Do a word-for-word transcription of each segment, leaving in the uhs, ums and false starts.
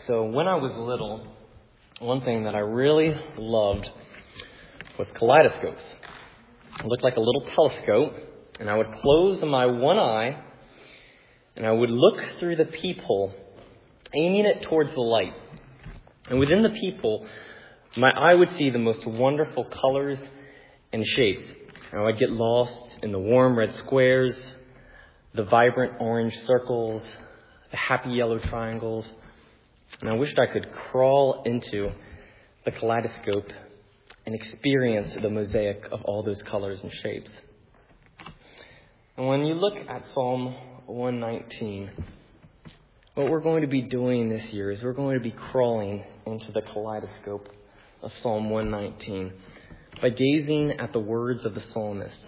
So when I was little, one thing that I really loved was kaleidoscopes. It looked like a little telescope, and I would close my one eye, and I would look through the peephole, aiming it towards the light. And within the peephole, my eye would see the most wonderful colors and shapes. And I would get lost in the warm red squares, the vibrant orange circles, the happy yellow triangles. And I wished I could crawl into the kaleidoscope and experience the mosaic of all those colors and shapes. And when you look at Psalm one nineteen, what we're going to be doing this year is we're going to be crawling into the kaleidoscope of Psalm one nineteen by gazing at the words of the psalmist.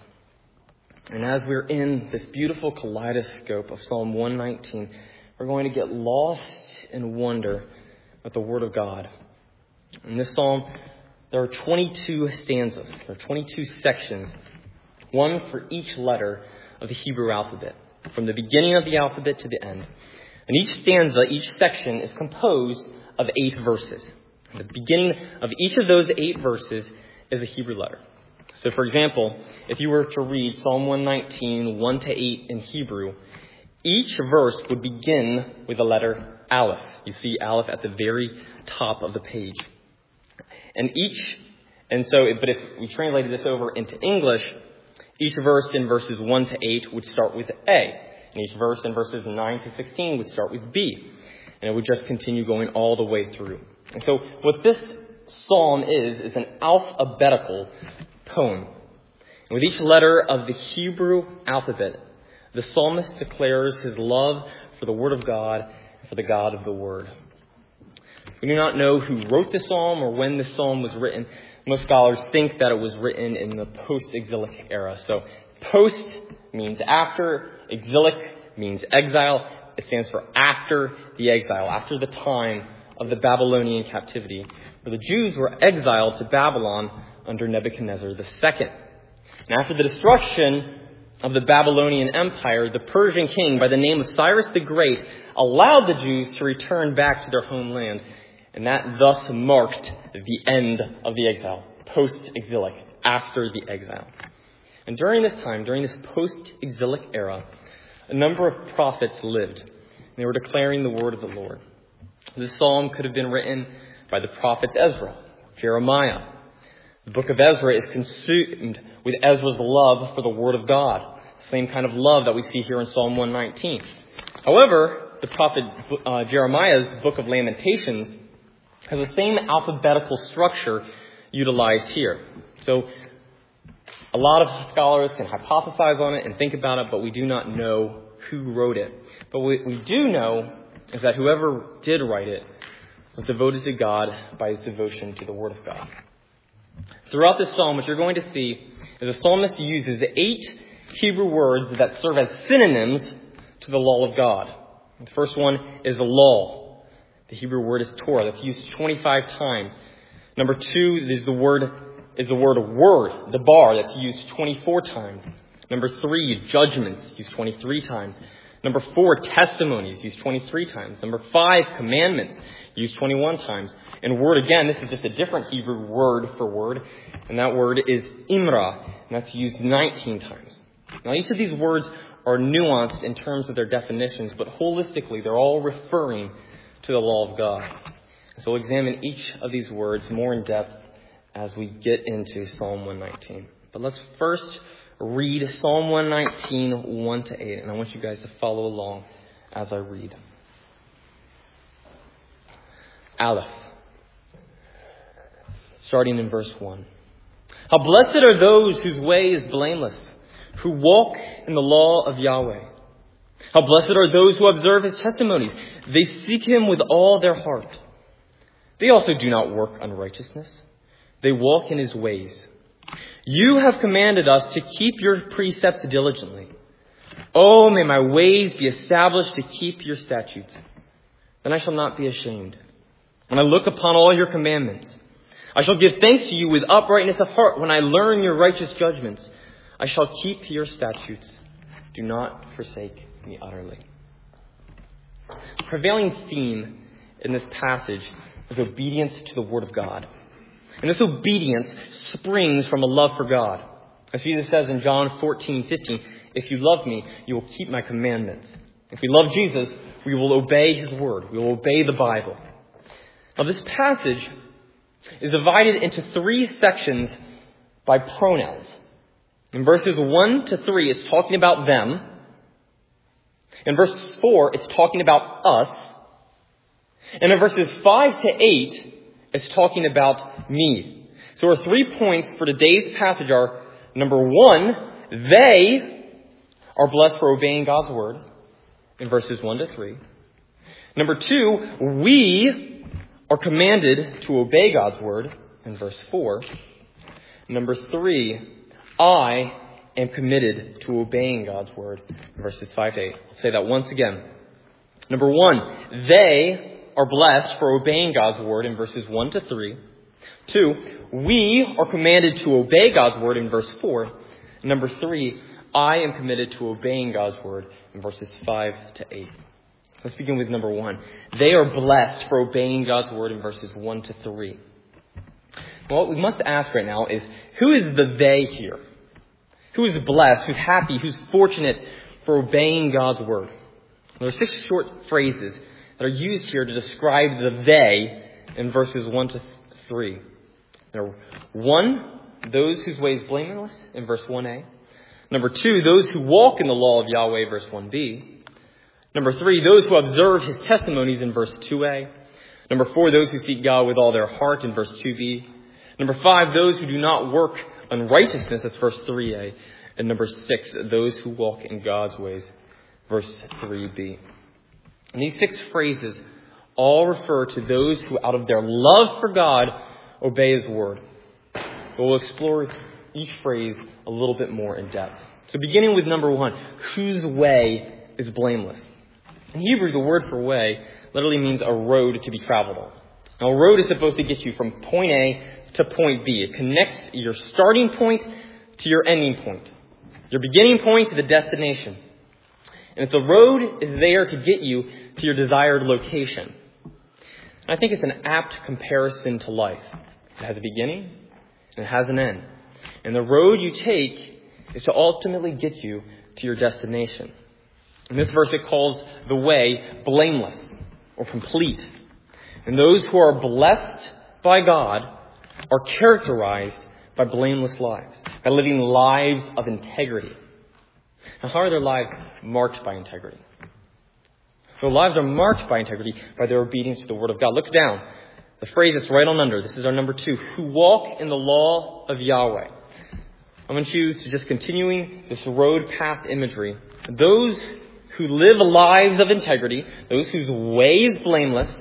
And as we're in this beautiful kaleidoscope of Psalm one nineteen, we're going to get lost in wonder at the Word of God. In this psalm, there are twenty-two stanzas. There are twenty-two sections, one for each letter of the Hebrew alphabet, from the beginning of the alphabet to the end. And each stanza, each section is composed of eight verses. The beginning of each of those eight verses is a Hebrew letter. So, for example, if you were to read Psalm one nineteen, one to eight in Hebrew, each verse would begin with the letter Aleph. You see Aleph at the very top of the page. And each, and so, but if we translated this over into English, each verse in verses one to eight would start with A. And each verse in verses nine to sixteen would start with B. And it would just continue going all the way through. And so what this psalm is, is an alphabetical poem. And with each letter of the Hebrew alphabet, the psalmist declares his love for the Word of God and for the God of the Word. We do not know who wrote the psalm or when the psalm was written. Most scholars think that it was written in the post-exilic era. So post means after, exilic means exile. It stands for after the exile, after the time of the Babylonian captivity, where the Jews were exiled to Babylon under Nebuchadnezzar the Second. And after the destruction of the Babylonian Empire, the Persian king by the name of Cyrus the Great allowed the Jews to return back to their homeland. And that thus marked the end of the exile, post-exilic, after the exile. And during this time, during this post-exilic era, a number of prophets lived. They were declaring the word of the Lord. This psalm could have been written by the prophets Ezra, Jeremiah. The book of Ezra is consumed with Ezra's love for the Word of God, the same kind of love that we see here in Psalm one nineteen. However, the prophet uh, Jeremiah's book of Lamentations has the same alphabetical structure utilized here. So a lot of scholars can hypothesize on it and think about it, but we do not know who wrote it. But what we do know is that whoever did write it was devoted to God by his devotion to the Word of God. Throughout this psalm, what you're going to see is the psalmist uses eight Hebrew words that serve as synonyms to the law of God. The first one is law. The Hebrew word is Torah. That's used twenty-five times. Number two is the word is the word word, the bar. That's used twenty-four times. Number three, judgments, used twenty-three times. Number four, testimonies, used twenty-three times. Number five, commandments, used twenty-one times. And word, again, this is just a different Hebrew word for word. And that word is imra. And that's used nineteen times. Now, each of these words are nuanced in terms of their definitions, but holistically, they're all referring to the law of God. So we'll examine each of these words more in depth as we get into Psalm one nineteen. But let's first read Psalm one nineteen, one to eight. And I want you guys to follow along as I read. Aleph. Starting in verse one. How blessed are those whose way is blameless, who walk in the law of Yahweh. How blessed are those who observe his testimonies. They seek him with all their heart. They also do not work unrighteousness. They walk in his ways. You have commanded us to keep your precepts diligently. Oh, may my ways be established to keep your statutes. Then I shall not be ashamed. When I look upon all your commandments, I shall give thanks to you with uprightness of heart. When I learn your righteous judgments, I shall keep your statutes. Do not forsake me utterly. The prevailing theme in this passage is obedience to the Word of God. And this obedience springs from a love for God. As Jesus says in John fourteen fifteen, if you love me, you will keep my commandments. If we love Jesus, we will obey his word. We will obey the Bible. Now, this passage is divided into three sections by pronouns. In verses one to three, it's talking about them. In verse four, it's talking about us. And in verses five to eight, it's talking about me. So our three points for today's passage are, number one, they are blessed for obeying God's word in verses one to three. Number two, we are commanded to obey God's word in verse four. Number three, I am committed to obeying God's word in verses five to eight. I'll say that once again. Number one, they are blessed for obeying God's word in verses one to three. Two, we are commanded to obey God's word in verse four. Number three, I am committed to obeying God's word in verses five to eight. Let's begin with number one. They are blessed for obeying God's word in verses one to three. Well, what we must ask right now is, who is the they here? Who is blessed, who's happy, who's fortunate for obeying God's word? Well, there are six short phrases that are used here to describe the they in verses one to three. There are one, those whose way is blameless in verse one a. Number two, those who walk in the law of Yahweh, verse one b. Number three, those who observe his testimonies in verse two a. Number four, those who seek God with all their heart in verse two b. Number five, those who do not work unrighteousness, that's verse three a. And number six, those who walk in God's ways, verse three b. And these six phrases all refer to those who, out of their love for God, obey his word. We'll explore each phrase a little bit more in depth. So beginning with number one, whose way is blameless. In Hebrew, the word for way literally means a road to be traveled on. Now, a road is supposed to get you from point A to point B. It connects your starting point to your ending point, your beginning point to the destination. And if the road is there to get you to your desired location, I think it's an apt comparison to life. It has a beginning and it has an end. And the road you take is to ultimately get you to your destination. In this verse, it calls the way blameless or complete. And those who are blessed by God are characterized by blameless lives, by living lives of integrity. Now, how are their lives marked by integrity? Their lives are marked by integrity by their obedience to the word of God. Look down. The phrase that's right on under. This is our number two. Who walk in the law of Yahweh. I want you to just continuing this road path imagery. Those who live lives of integrity, those whose way is blameless,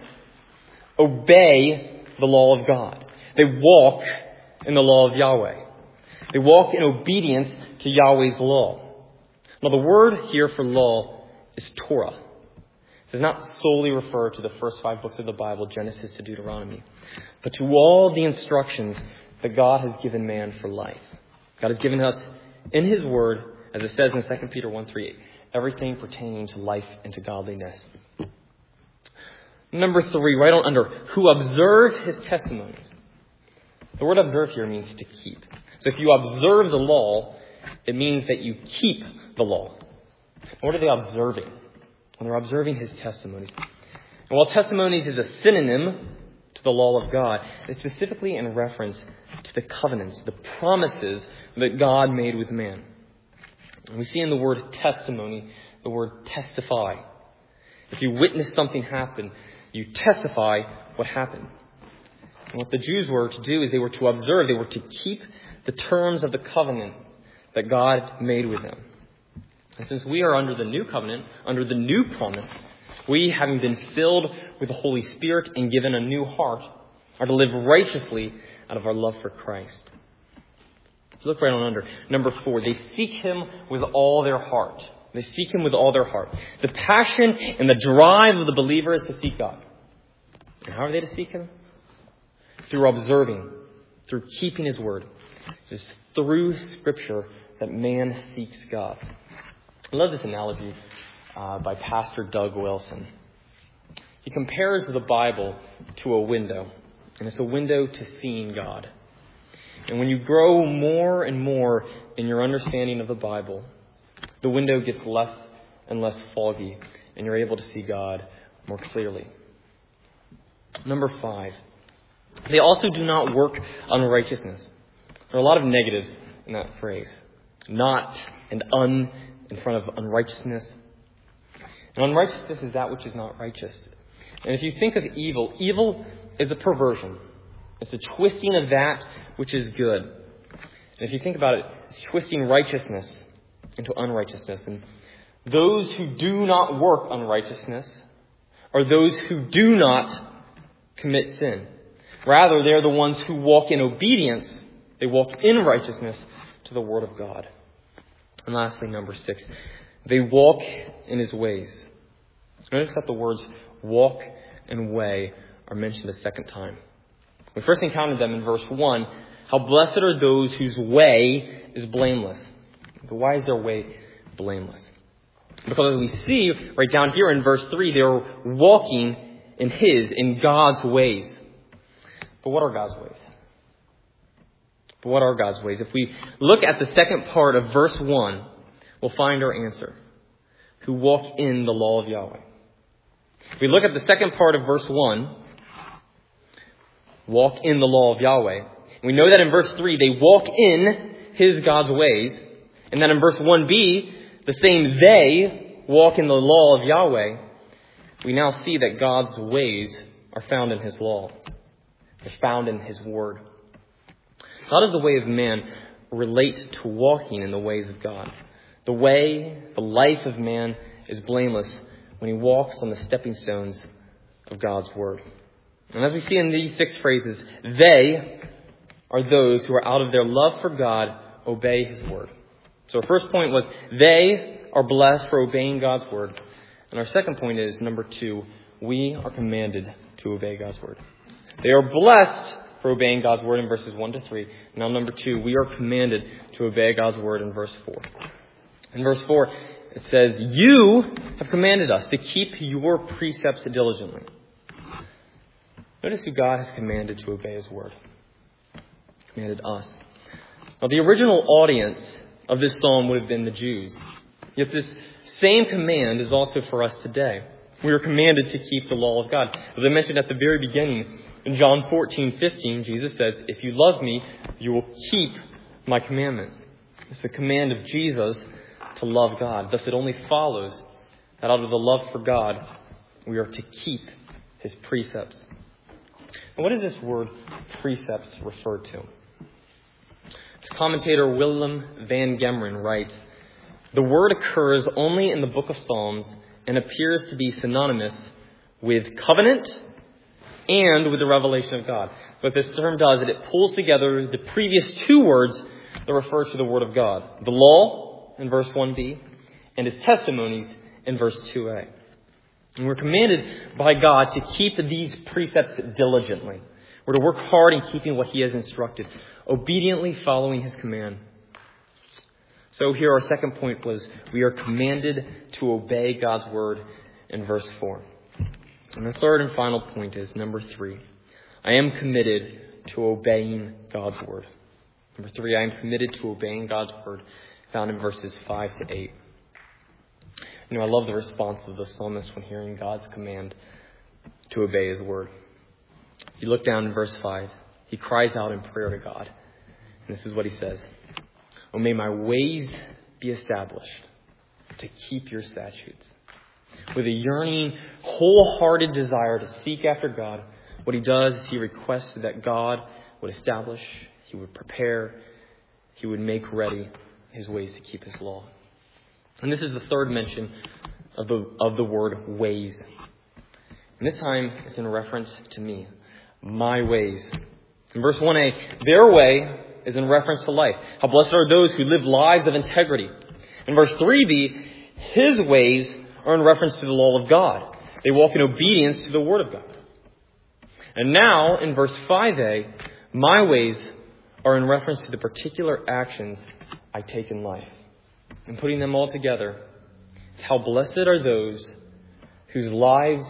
obey the law of God. They walk in the law of Yahweh. They walk in obedience to Yahweh's law. Now, the word here for law is Torah. It does not solely refer to the first five books of the Bible, Genesis to Deuteronomy, but to all the instructions that God has given man for life. God has given us in his word, as it says in Second Peter one three, everything pertaining to life and to godliness. Number three, right on under, who observe his testimonies. The word observe here means to keep. So if you observe the law, it means that you keep the law. And what are they observing? When they're observing his testimonies. And while testimonies is a synonym to the law of God, it's specifically in reference to the covenants, the promises that God made with man. And we see in the word testimony, the word testify. If you witness something happen, you testify what happened. And what the Jews were to do is they were to observe, they were to keep the terms of the covenant that God made with them. And since we are under the new covenant, under the new promise, we, having been filled with the Holy Spirit and given a new heart, are to live righteously out of our love for Christ. So look right on under. Number four, they seek him with all their heart. They seek him with all their heart. The passion and the drive of the believer is to seek God. And how are they to seek him? Through observing, through keeping his word. It's through Scripture that man seeks God. I love this analogy uh, by Pastor Doug Wilson. He compares the Bible to a window, and it's a window to seeing God. And when you grow more and more in your understanding of the Bible, the window gets less and less foggy, and you're able to see God more clearly. Number five, they also do not work unrighteousness. There are a lot of negatives in that phrase. Not and un in front of unrighteousness. And unrighteousness is that which is not righteous. And if you think of evil, evil is a perversion. It's a twisting of that which is good. And if you think about it, it's twisting righteousness into unrighteousness. And those who do not work unrighteousness are those who do not commit sin. Rather, they're the ones who walk in obedience. They walk in righteousness to the Word of God. And lastly, number six, they walk in His ways. Notice that the words walk and way are mentioned a second time. We first encountered them in verse one. How blessed are those whose way is blameless. But why is their way blameless? Because as we see right down here in verse three, they're walking in His, in God's ways. But what are God's ways? But what are God's ways? If we look at the second part of verse one, we'll find our answer. Who walk in the law of Yahweh. If we look at the second part of verse one, walk in the law of Yahweh. We know that in verse three, they walk in His, God's ways. And then in verse one b, the same they walk in the law of Yahweh. We now see that God's ways are found in His law. They're found in His word. How does the way of man relate to walking in the ways of God? The way, the life of man is blameless when he walks on the stepping stones of God's word. And as we see in these six phrases, they are those who are out of their love for God, obey His word. So our first point was they are blessed for obeying God's word. And our second point is, number two, we are commanded to obey God's word. They are blessed for obeying God's word in verses one to three. Now, number two, we are commanded to obey God's word in verse four. In verse four, it says, you have commanded us to keep your precepts diligently. Notice who God has commanded to obey His word. Commanded us. Now, the original audience of this psalm would have been the Jews. Yet this same command is also for us today. We are commanded to keep the law of God. As I mentioned at the very beginning, in John fourteen fifteen, Jesus says, if you love me, you will keep my commandments. It's a command of Jesus to love God. Thus, it only follows that out of the love for God, we are to keep His precepts. And what does this word precepts refer to? As commentator Willem van Gemeren writes, the word occurs only in the book of Psalms and appears to be synonymous with covenant and with the revelation of God. What this term does is it pulls together the previous two words that refer to the Word of God. The law in verse one b and His testimonies in verse two a. And we're commanded by God to keep these precepts diligently. We're to work hard in keeping what He has instructed, obediently following His command. So here our second point was we are commanded to obey God's word in verse four. And the third and final point is number three. I am committed to obeying God's word. Number three, I am committed to obeying God's word, found in verses five to eight. You know, I love the response of the psalmist when hearing God's command to obey His word. If you look down in verse five, he cries out in prayer to God. And this is what he says. Oh, may my ways be established to keep your statutes. With a yearning, wholehearted desire to seek after God, what he does is he requests that God would establish, He would prepare, He would make ready His ways to keep His law. And this is the third mention of the, of the word ways. And this time it's in reference to me, my ways. In verse one a, their way is in reference to life. How blessed are those who live lives of integrity. In verse three b, His ways are in reference to the law of God. They walk in obedience to the Word of God. And now, in verse five a, my ways are in reference to the particular actions I take in life. And putting them all together, it's how blessed are those whose lives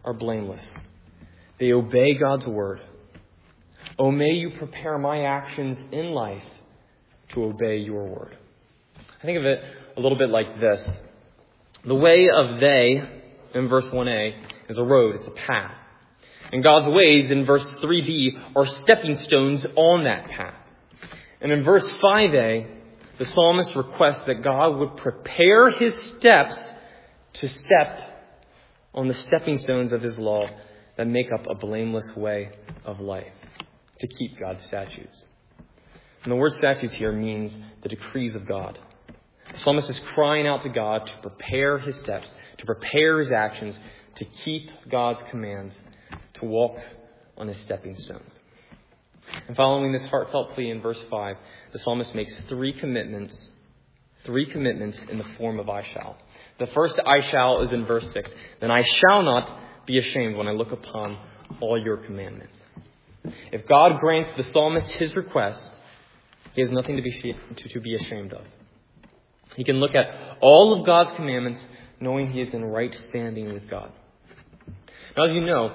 are blameless. They obey God's word. Oh, may you prepare my actions in life to obey your word. I think of it a little bit like this. The way of they, in verse one a, is a road. It's a path. And God's ways, in verse three b, are stepping stones on that path. And in verse five a, the psalmist requests that God would prepare his steps to step on the stepping stones of his law that make up a blameless way of life, to keep God's statutes. And the word statutes here means the decrees of God. The psalmist is crying out to God to prepare his steps, to prepare his actions, to keep God's commands, to walk on his stepping stones. And following this heartfelt plea in verse five, the psalmist makes three commitments, three commitments in the form of I shall. The first I shall is in verse six. Then I shall not be ashamed when I look upon all your commandments. If God grants the psalmist his request, he has nothing to be, to, to be ashamed of. He can look at all of God's commandments knowing he is in right standing with God. Now, as you know,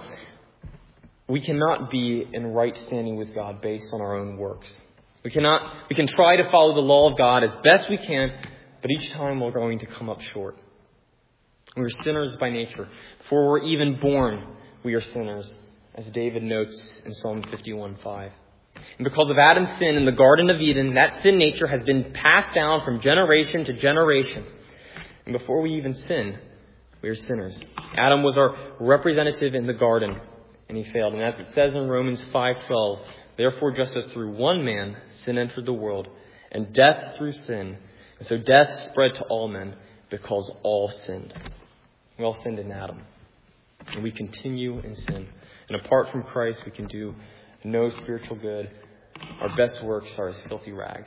we cannot be in right standing with God based on our own works. We cannot, we can try to follow the law of God as best we can, but each time we're going to come up short. We are sinners by nature. Before we're even born, we are sinners, as David notes in Psalm fifty-one five. And because of Adam's sin in the Garden of Eden, that sin nature has been passed down from generation to generation. And before we even sin, we are sinners. Adam was our representative in the garden, and he failed. And as it says in Romans five twelve, therefore just as through one man sin entered the world, and death through sin, and so death spread to all men because all sinned. We all sinned in Adam, and we continue in sin. And apart from Christ, we can do no spiritual good. Our best works are as filthy rags.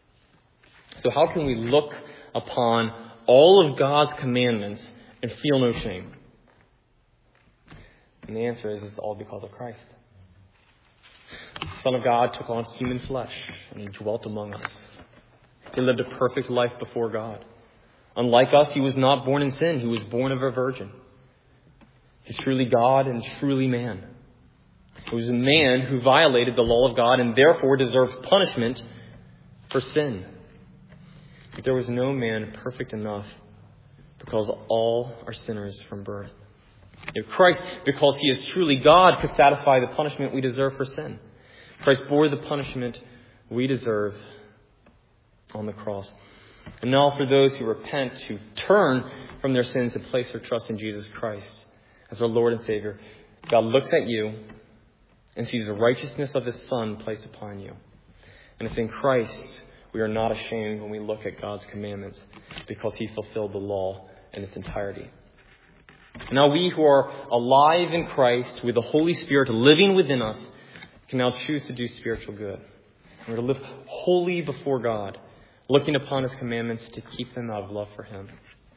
So how can we look upon all of God's commandments and feel no shame? And the answer is it's all because of Christ. The Son of God took on human flesh and he dwelt among us. He lived a perfect life before God. Unlike us, he was not born in sin. He was born of a virgin. He's truly God and truly man. He was a man who violated the law of God and therefore deserved punishment for sin. But there was no man perfect enough because all are sinners from birth. If Christ, because he is truly God, could satisfy the punishment we deserve for sin. Christ bore the punishment we deserve on the cross. And now for those who repent, who turn from their sins and place their trust in Jesus Christ as our Lord and Savior, God looks at you and sees the righteousness of his Son placed upon you. And it's in Christ we are not ashamed when we look at God's commandments because he fulfilled the law in its entirety. Now we who are alive in Christ with the Holy Spirit living within us can now choose to do spiritual good. We're to live holy before God, looking upon his commandments to keep them out of love for him.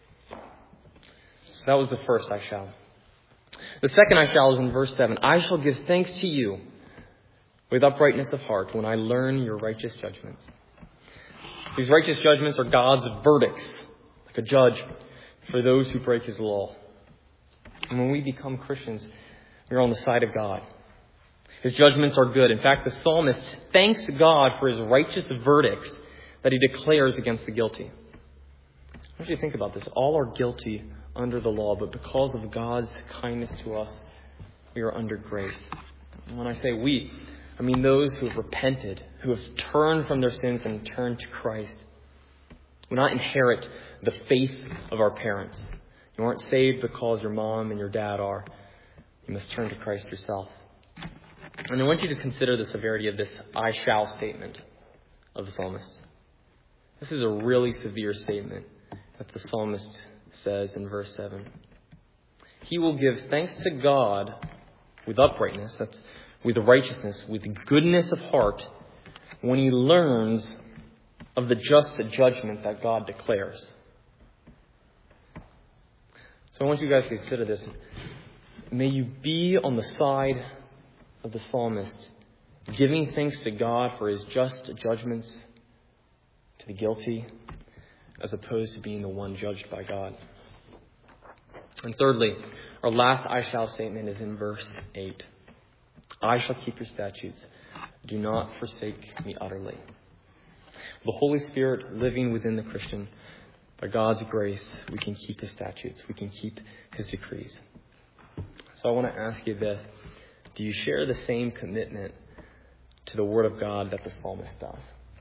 So that was the first I shall. The second I shall is in verse seven. I shall give thanks to you with uprightness of heart when I learn your righteous judgments. These righteous judgments are God's verdicts, like a judge, for those who break his law. And when we become Christians, we're on the side of God. His judgments are good. In fact, the psalmist thanks God for his righteous verdicts that he declares against the guilty. I want you to think about this. All are guilty under the law, but because of God's kindness to us, we are under grace. And when I say we, I mean those who have repented, who have turned from their sins and turned to Christ. We not inherit the faith of our parents. You aren't saved because your mom and your dad are. You must turn to Christ yourself. And I want you to consider the severity of this I shall statement of the psalmist. This is a really severe statement that the psalmist says in verse seven. He will give thanks to God with uprightness, that's with righteousness, with goodness of heart, when he learns of the just judgment that God declares. So I want you guys to consider this. May you be on the side of the psalmist, giving thanks to God for his just judgments to the guilty, as opposed to being the one judged by God. And thirdly, our last I shall statement is in verse eight. I shall keep your statutes. Do not forsake me utterly. The Holy Spirit living within the Christian, by God's grace, we can keep his statutes. We can keep his decrees. So I want to ask you this. Do you share the same commitment to the Word of God that the psalmist does?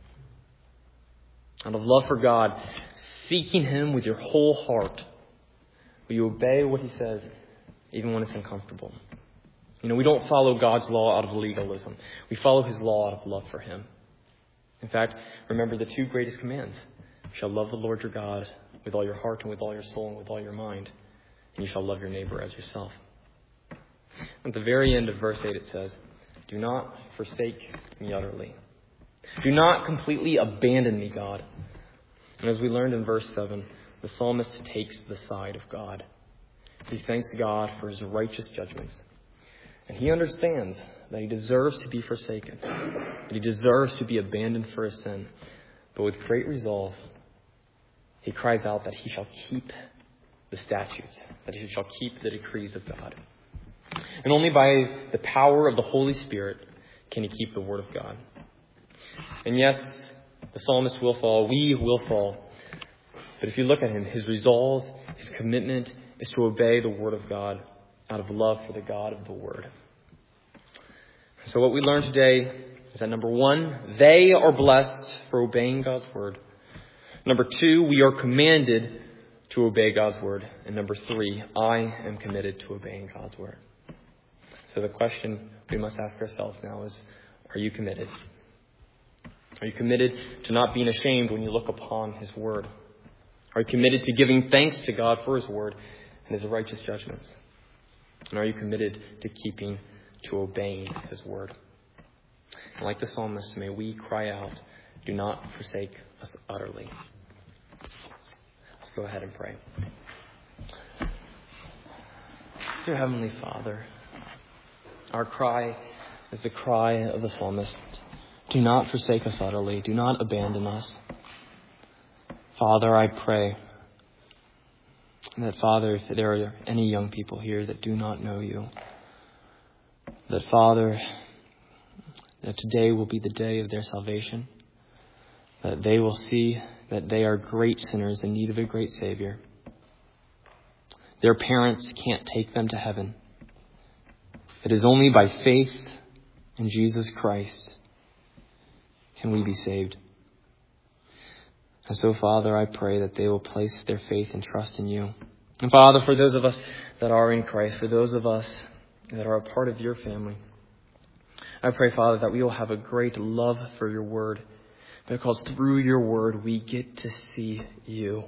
Out of love for God, seeking him with your whole heart, will you obey what he says even when it's uncomfortable? You know, we don't follow God's law out of legalism. We follow his law out of love for him. In fact, remember the two greatest commands. You shall love the Lord your God with all your heart and with all your soul and with all your mind. And you shall love your neighbor as yourself. At the very end of verse eight it says, do not forsake me utterly. Do not completely abandon me, God. And as we learned in verse seven, the psalmist takes the side of God. He thanks God for his righteous judgments. And he understands that he deserves to be forsaken. That he deserves to be abandoned for his sin. But with great resolve, he cries out that he shall keep the statutes. That he shall keep the decrees of God. And only by the power of the Holy Spirit can he keep the Word of God. And yes, the psalmist will fall. We will fall. But if you look at him, his resolve, his commitment is to obey the Word of God out of love for the God of the Word. So what we learned today is that number one, they are blessed for obeying God's Word. Number two, we are commanded to obey God's Word. And number three, I am committed to obeying God's Word. So the question we must ask ourselves now is, are you committed? Are you committed to not being ashamed when you look upon his Word? Are you committed to giving thanks to God for his Word and his righteous judgments? And are you committed to keeping, to obeying his Word? And like the psalmist, may we cry out, do not forsake us utterly. Let's go ahead and pray. Dear Heavenly Father, our cry is the cry of the psalmist. Do not forsake us utterly. Do not abandon us. Father, I pray that, Father, if there are any young people here that do not know you, that, Father, that today will be the day of their salvation, that they will see that they are great sinners in need of a great Savior. Their parents can't take them to heaven. It is only by faith in Jesus Christ can we be saved. And so, Father, I pray that they will place their faith and trust in you. And Father, for those of us that are in Christ, for those of us that are a part of your family, I pray, Father, that we will have a great love for your Word, because through your Word we get to see you.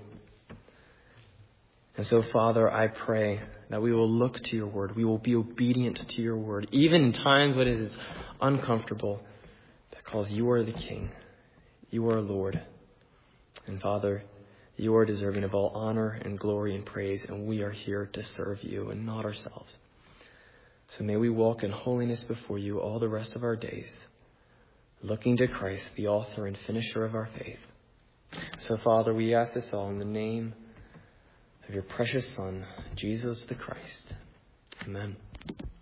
And so, Father, I pray that we will look to your Word. We will be obedient to your Word, even in times when it is uncomfortable, because you are the King. You are Lord. And Father, you are deserving of all honor and glory and praise, and we are here to serve you and not ourselves. So may we walk in holiness before you all the rest of our days, looking to Christ, the author and finisher of our faith. So, Father, we ask this all in the name of your precious Son, Jesus the Christ. Amen.